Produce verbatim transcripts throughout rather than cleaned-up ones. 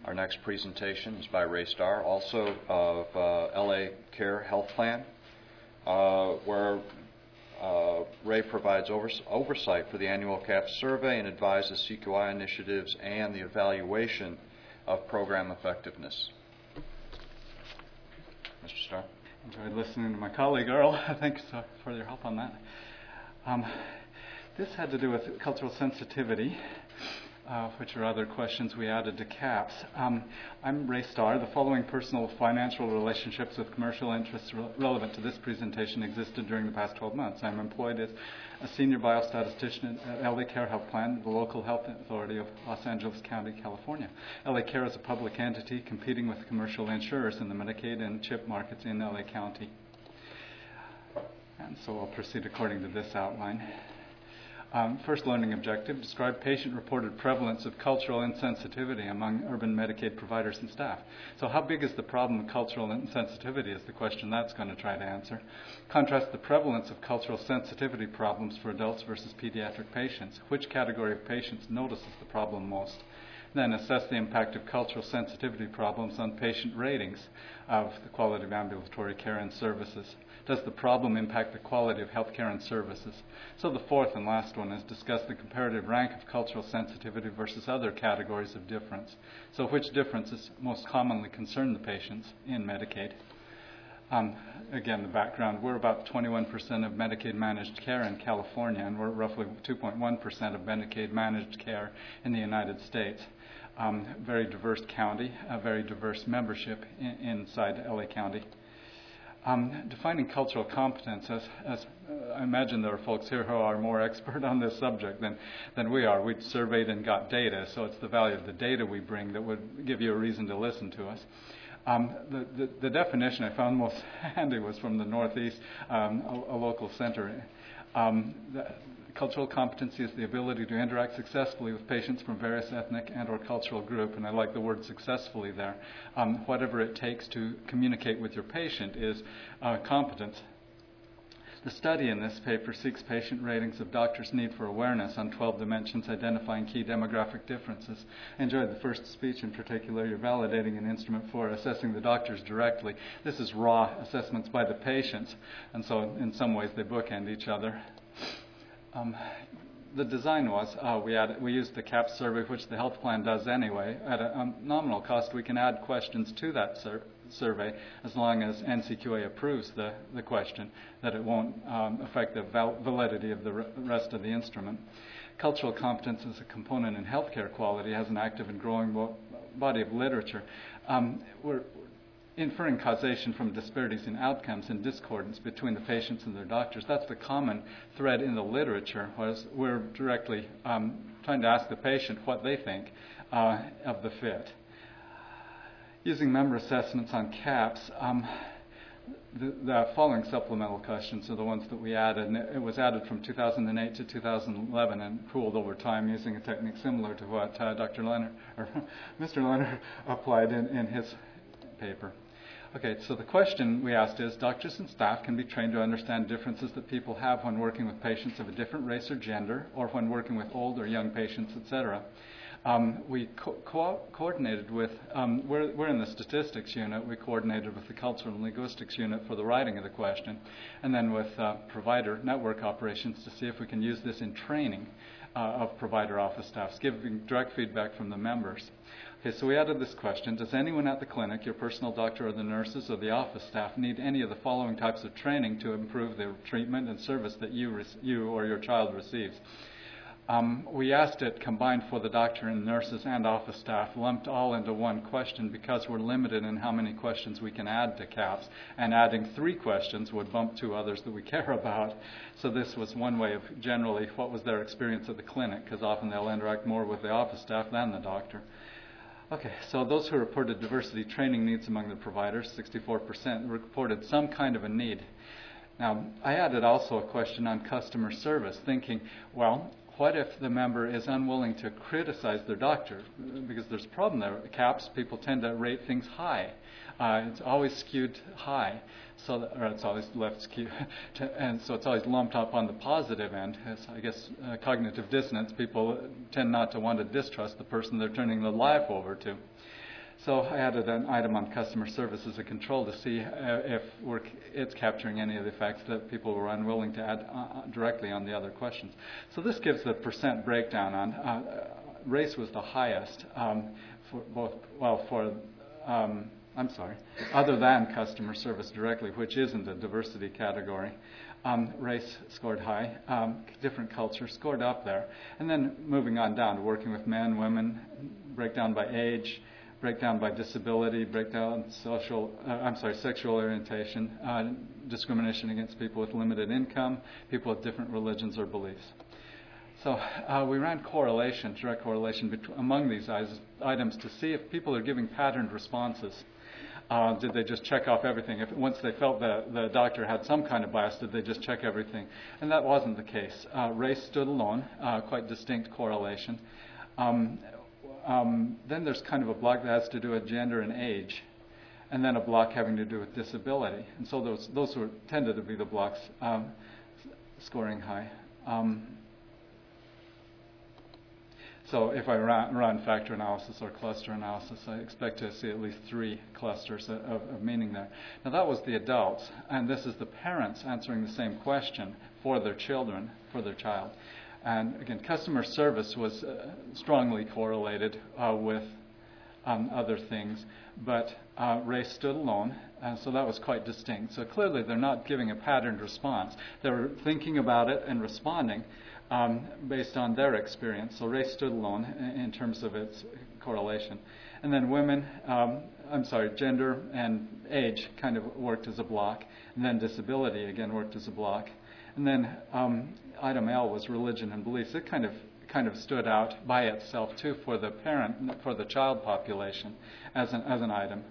Our next presentation is by Ray Starr, also of uh, L A Care Health Plan, uh, where uh, Ray provides overs- oversight for the annual CAHPS survey and advises C Q I initiatives and the evaluation of program effectiveness. Mister Starr. Enjoyed listening to my colleague Earl. Thanks uh, for your help on that. Um, this had to do with cultural sensitivity, uh, which are other questions we added to CAHPS. Um, I'm Ray Starr. The following personal financial relationships with commercial interests re- relevant to this presentation existed during the past twelve months. I'm employed as a senior biostatistician at L A Care Health Plan, the local health authority of Los Angeles County, California. L A Care is a public entity competing with commercial insurers in the Medicaid and CHIP markets in L A County. And so I'll proceed according to this outline. Um, first learning objective, describe patient-reported prevalence of cultural insensitivity among urban Medicaid providers and staff. So how big is the problem of cultural insensitivity is the question that's going to try to answer. Contrast the prevalence of cultural sensitivity problems for adults versus pediatric patients. Which category of patients notices the problem most? Then assess the impact of cultural sensitivity problems on patient ratings of the quality of ambulatory care and services. Does the problem impact the quality of health care and services? So the fourth and last one is discuss the comparative rank of cultural sensitivity versus other categories of difference. So which differences most commonly concern the patients in Medicaid? Um, again, the background, we're about twenty-one percent of Medicaid managed care in California, and we're roughly two point one percent of Medicaid managed care in the United States. Um, very diverse county, a very diverse membership in, inside L A County. Um, defining cultural competence, as, as uh, I imagine there are folks here who are more expert on this subject than, than we are. We surveyed and got data, so it's the value of the data we bring that would give you a reason to listen to us. Um, the, the, the definition I found most handy was from the Northeast, um, a, a local center. Um, the, Cultural competency is the ability to interact successfully with patients from various ethnic and or cultural group, and I like the word successfully there. Um, whatever it takes to communicate with your patient is uh, competence. The study in this paper seeks patient ratings of doctors' need for awareness on twelve dimensions, identifying key demographic differences. I enjoyed the first speech in particular. You're validating an instrument for assessing the doctors directly. This is raw assessments by the patients, and so in some ways they bookend each other. Um, the design was uh, we added, we used the CAHPS survey, which the health plan does anyway. At a um, nominal cost, we can add questions to that sur- survey as long as N C Q A approves the, the question, that it won't um, affect the val- validity of the re- rest of the instrument. Cultural competence is a component in healthcare quality, has an active and growing bo- body of literature. Um, we're inferring causation from disparities in outcomes and discordance between the patients and their doctors. That's the common thread in the literature, whereas we're directly um, trying to ask the patient what they think uh, of the fit. Using member assessments on CAHPS, um, the, the following supplemental questions are the ones that we added, and it, it was added from two thousand eight to two thousand eleven and pooled over time using a technique similar to what uh, Doctor Leonard, or Mister Leonard applied in, in his paper. Okay, so the question we asked is, doctors and staff can be trained to understand differences that people have when working with patients of a different race or gender, or when working with old or young patients, et cetera. Um, we co- co- coordinated with, um, we're, we're in the statistics unit, we coordinated with the cultural and linguistics unit for the writing of the question, and then with uh, provider network operations to see if we can use this in training uh, of provider office staffs, giving direct feedback from the members. Okay, so we added this question. Does anyone at the clinic, your personal doctor or the nurses or the office staff, need any of the following types of training to improve the treatment and service that you, re- you or your child receives? Um, we asked it combined for the doctor and nurses and office staff, lumped all into one question because we're limited in how many questions we can add to CAHPS, and adding three questions would bump two others that we care about. So this was one way of generally what was their experience at the clinic, because often they'll interact more with the office staff than the doctor. Okay, so those who reported diversity training needs among the providers, sixty-four percent, reported some kind of a need. Now, I added also a question on customer service, thinking, well, what if the member is unwilling to criticize their doctor? Because there's a problem there. CAHPS, people tend to rate things high. Uh, it's always skewed high, so that, or it's always left skewed, to, and so it's always lumped up on the positive end. As I guess uh, cognitive dissonance, people tend not to want to distrust the person they're turning their life over to. So I added an item on customer service as a control to see uh, if we're, it's capturing any of the facts that people were unwilling to add uh, directly on the other questions. So this gives the percent breakdown on uh, race was the highest um, for both, well, for, um, I'm sorry, other than customer service directly, which isn't a diversity category. Um, race scored high, um, different cultures scored up there. And then moving on down to working with men, women, breakdown by age, breakdown by disability, breakdown social, uh, I'm sorry, sexual orientation, uh, discrimination against people with limited income, people with different religions or beliefs. So uh, we ran correlation, direct correlation between, among these items to see if people are giving patterned responses. Uh, did they just check off everything? If once they felt that the doctor had some kind of bias, did they just check everything? And that wasn't the case. Uh, race stood alone, uh, quite distinct correlation. Um, um, then there's kind of a block that has to do with gender and age, and then a block having to do with disability. And so those those were tended to be the blocks um, scoring high. Um, So if I run, run factor analysis or cluster analysis, I expect to see at least three clusters of, of meaning there. Now that was the adults, and this is the parents answering the same question for their children, for their child. And again, customer service was uh, strongly correlated uh, with um, other things, but uh, race stood alone, and so that was quite distinct. So clearly they're not giving a patterned response. They're thinking about it and responding Um, based on their experience. So race stood alone in, in terms of its correlation. And then women, um, I'm sorry, gender and age kind of worked as a block. And then disability, again, worked as a block. And then um, item L was religion and beliefs. It kind of kind of stood out by itself, too, for the parent, for the child population as an, as an item.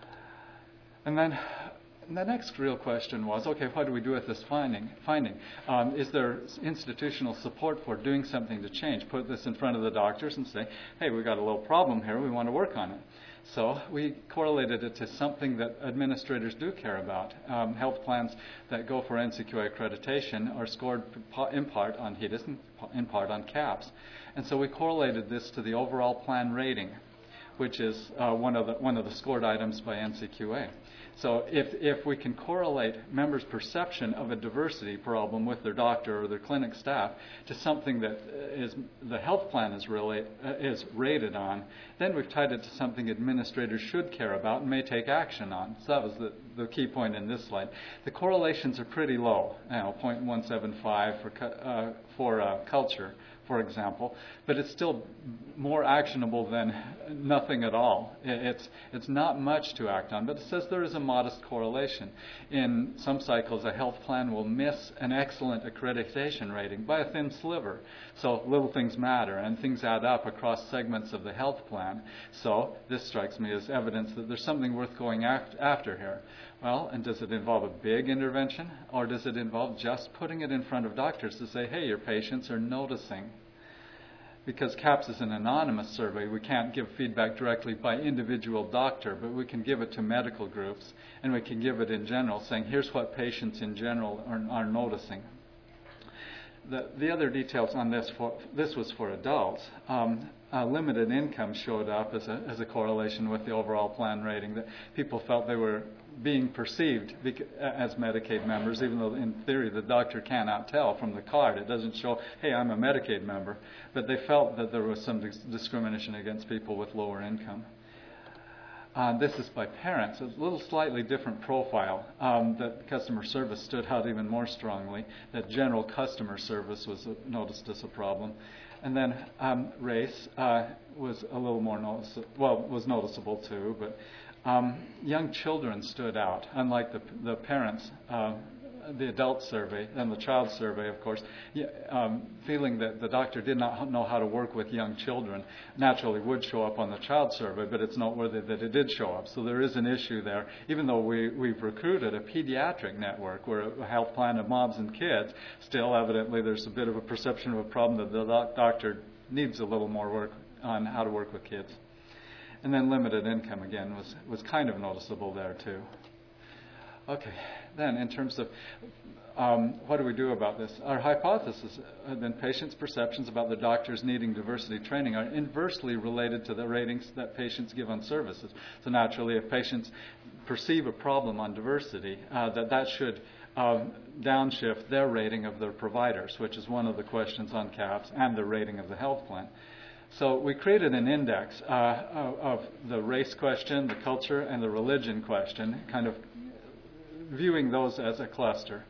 And then the next real question was, okay, what do we do with this finding? Finding um, is there institutional support for doing something to change? Put this in front of the doctors and say, hey, we've got a little problem here. We want to work on it. So we correlated it to something that administrators do care about. Um, health plans that go for N C Q A accreditation are scored in part on HEDIS and in part on CAHPS. And so we correlated this to the overall plan rating, which is uh, one of the one of the scored items by N C Q A. So if if we can correlate members' perception of a diversity problem with their doctor or their clinic staff to something that is the health plan is really uh, is rated on, then we've tied it to something administrators should care about and may take action on. So that was the, the key point in this slide. The correlations are pretty low, you know, zero point one seven five for uh, for uh, culture, for example, but it's still more actionable than nothing at all. It's it's not much to act on, but it says there is a modest correlation. In some cycles, a health plan will miss an excellent accreditation rating by a thin sliver. So little things matter, and things add up across segments of the health plan. So this strikes me as evidence that there's something worth going after here. Well, and does it involve a big intervention, or does it involve just putting it in front of doctors to say, hey, your patients are noticing? Because CAHPS is an anonymous survey, we can't give feedback directly by individual doctor, but we can give it to medical groups, and we can give it in general, saying here's what patients in general are, are noticing. The, the other details on this, for, this was for adults. Um, uh, limited income showed up as a, as a correlation with the overall plan rating, that people felt they were being perceived bec- as Medicaid members, even though in theory the doctor cannot tell from the card. It doesn't show, hey, I'm a Medicaid member. But they felt that there was some dis- discrimination against people with lower income. Uh, this is by parents. It's a little slightly different profile. Um, that customer service stood out even more strongly. That general customer service was uh, noticed as a problem. And then um, race uh, was a little more noticeable. Well, was noticeable too, but Um, young children stood out, unlike the, the parents, uh, the adult survey and the child survey, of course, um, feeling that the doctor did not know how to work with young children naturally would show up on the child survey, but it's noteworthy that it did show up. So there is an issue there. Even though we, we've recruited a pediatric network, where a health plan of moms and kids, still evidently there's a bit of a perception of a problem that the doc- doctor needs a little more work on how to work with kids. And then limited income, again, was, was kind of noticeable there, too. Okay, then in terms of um, what do we do about this? Our hypothesis had been patients' perceptions about the doctors needing diversity training are inversely related to the ratings that patients give on services. So naturally, if patients perceive a problem on diversity, uh, that that should um, downshift their rating of their providers, which is one of the questions on CAHPS, and the rating of the health plan. So we created an index uh, of, of the race question, the culture, and the religion question, kind of viewing those as a cluster.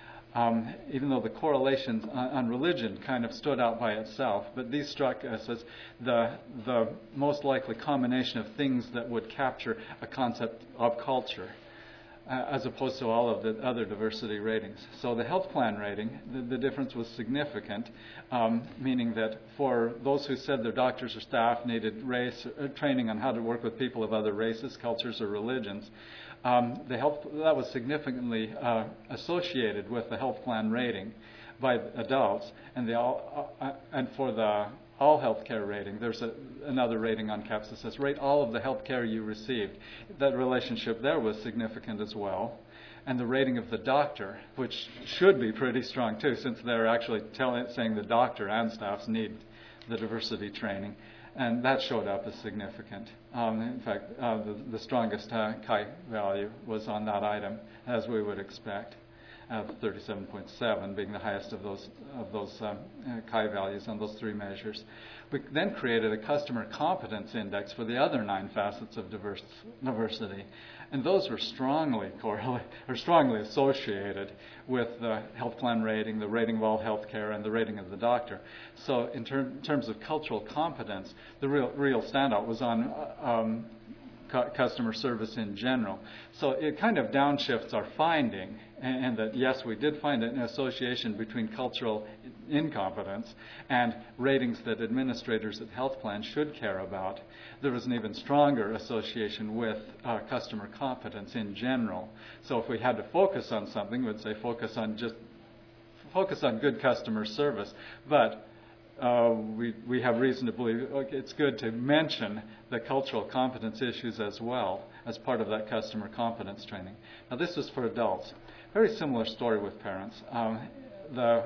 Um, even though the correlations on, on religion kind of stood out by itself, but these struck us as the, the most likely combination of things that would capture a concept of culture, uh, as opposed to all of the other diversity ratings. So the health plan rating, the, the difference was significant, um, meaning that for those who said their doctors or staff needed race uh, training on how to work with people of other races, cultures, or religions, Um, the health that was significantly uh, associated with the health plan rating by adults, and the all, uh, and for the all health care rating, there's a, another rating on CAHPS that says rate all of the health care you received. That relationship there was significant as well, and the rating of the doctor, which should be pretty strong too, since they're actually telling, saying the doctor and staffs need the diversity training. And that showed up as significant. Um, in fact, uh, the, the strongest uh, chi value was on that item, as we would expect, uh, thirty-seven point seven being the highest of those of those um, uh, chi values on those three measures. We then created a customer competence index for the other nine facets of diverse, diversity, and those were strongly correlated or strongly associated with the health plan rating, the rating of all health care, and the rating of the doctor. So in ter- terms of cultural competence, the real real standout was on uh, um, cu- customer service in general. So it kind of downshifts our finding, and, and that yes, we did find an association between cultural incompetence and ratings that administrators at health plans should care about. There was an even stronger association with uh, customer competence in general. So if we had to focus on something, we'd say focus on just focus on good customer service. But uh, we we have reason to believe okay, it's good to mention the cultural competence issues as well as part of that customer competence training. Now this is for adults. Very similar story with parents. Um, the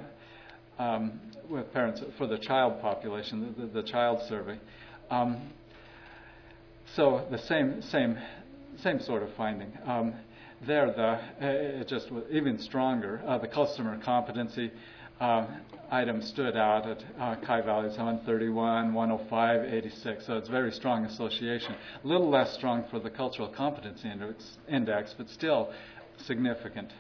Um, with parents for the child population, the, the, the child survey. Um, so the same same same sort of finding. Um, there, the uh, it just was even stronger. Uh, the customer competency uh, item stood out at uh, chi values one thirty-one, one oh five, eighty-six. So it's very strong association. A little less strong for the cultural competency index, index but still significant.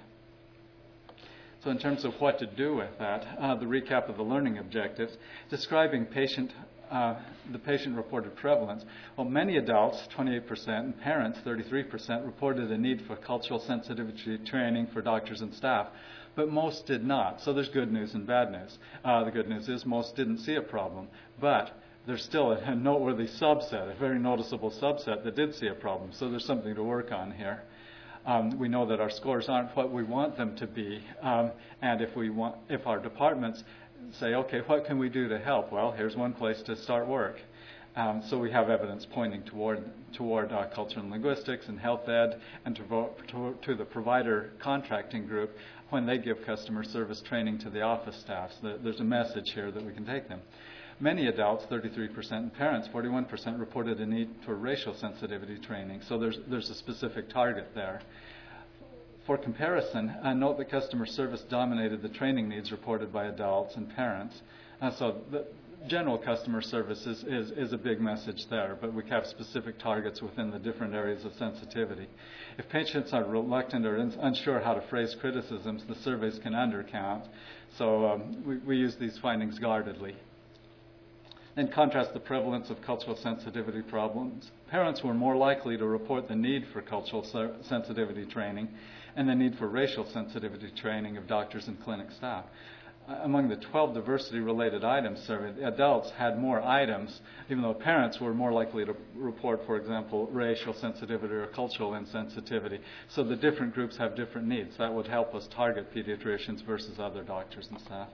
So in terms of what to do with that, uh, the recap of the learning objectives, describing patient, uh, the patient-reported prevalence. Well, many adults, twenty-eight percent, and parents, thirty-three percent, reported a need for cultural sensitivity training for doctors and staff, but most did not. So there's good news and bad news. Uh, the good news is most didn't see a problem, but there's still a, a noteworthy subset, a very noticeable subset that did see a problem. So there's something to work on here. Um, we know that our scores aren't what we want them to be, um, and if we want, if our departments say, okay, what can we do to help? Well, here's one place to start work. Um, so we have evidence pointing toward toward uh, culture and linguistics and health ed, and to, vo- to, to the provider contracting group when they give customer service training to the office staff. So there's a message here that we can take them. Many adults, thirty-three percent, and parents, forty-one percent, reported a need for racial sensitivity training. So there's there's a specific target there. For comparison, uh, note that customer service dominated the training needs reported by adults and parents. Uh, so the general customer service is, is, is a big message there, but we have specific targets within the different areas of sensitivity. If patients are reluctant or in, unsure how to phrase criticisms, the surveys can undercount. So um, we, we use these findings guardedly. And contrast the prevalence of cultural sensitivity problems. Parents were more likely to report the need for cultural sensitivity training and the need for racial sensitivity training of doctors and clinic staff. Uh, among the twelve diversity-related items surveyed, adults had more items, even though parents were more likely to report, for example, racial sensitivity or cultural insensitivity. So the different groups have different needs. That would help us target pediatricians versus other doctors and staff.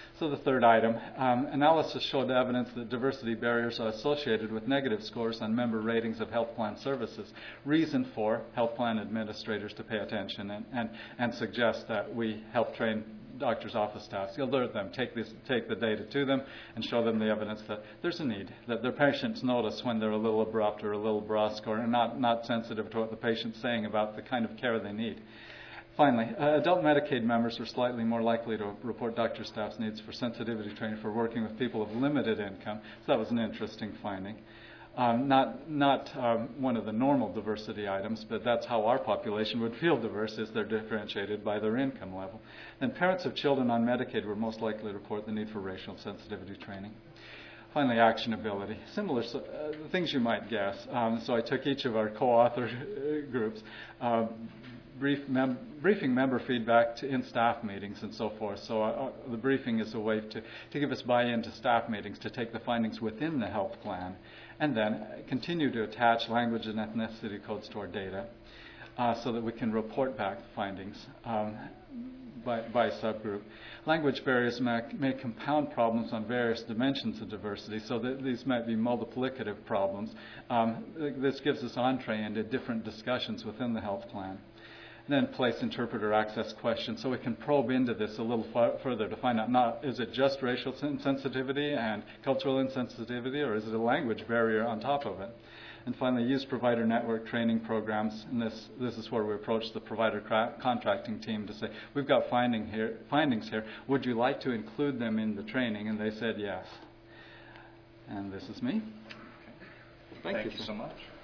So the third item, um, analysis showed evidence that diversity barriers are associated with negative scores on member ratings of health plan services. Reason for health plan administrators to pay attention and, and, and suggest that we help train doctors' office staff, alert them, take this, take the data to them, and show them the evidence that there's a need, that their patients notice when they're a little abrupt or a little brusque or not, not sensitive to what the patient's saying about the kind of care they need. Finally, uh, adult Medicaid members were slightly more likely to report doctor staff's needs for sensitivity training for working with people of limited income. So that was an interesting finding. Um, not not um, one of the normal diversity items, but that's how our population would feel diverse, is they're differentiated by their income level. Then parents of children on Medicaid were most likely to report the need for racial sensitivity training. Finally, actionability. Similar uh, things you might guess. Um, so I took each of our co-author uh, groups, uh, brief mem- briefing member feedback to in staff meetings and so forth. So uh, the briefing is a way to, to give us buy-in to staff meetings, to take the findings within the health plan, and then continue to attach language and ethnicity codes to our data uh, so that we can report back the findings um, by, by subgroup. Language barriers may, may compound problems on various dimensions of diversity, so that these might be multiplicative problems. Um, this gives us entree into different discussions within the health plan. Then place interpreter access questions so we can probe into this a little far further to find out, not is it just racial insensitivity and cultural insensitivity, or is it a language barrier on top of it? And finally, use provider network training programs. And this, this is where we approach the provider cra- contracting team to say, we've got finding here, findings here. Would you like to include them in the training? And they said yes. And this is me. Thank, Thank you so much.